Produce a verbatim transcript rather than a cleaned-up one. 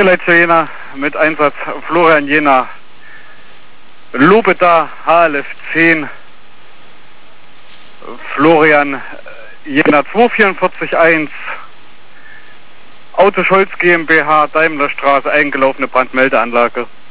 Drehleiter zu Jena mit Einsatz Florian Jena. Lupe da, H L F zehn. Florian Jena zwei vier vier eins. Auto Scholz GmbH, Daimlerstraße, eingelaufene Brandmeldeanlage.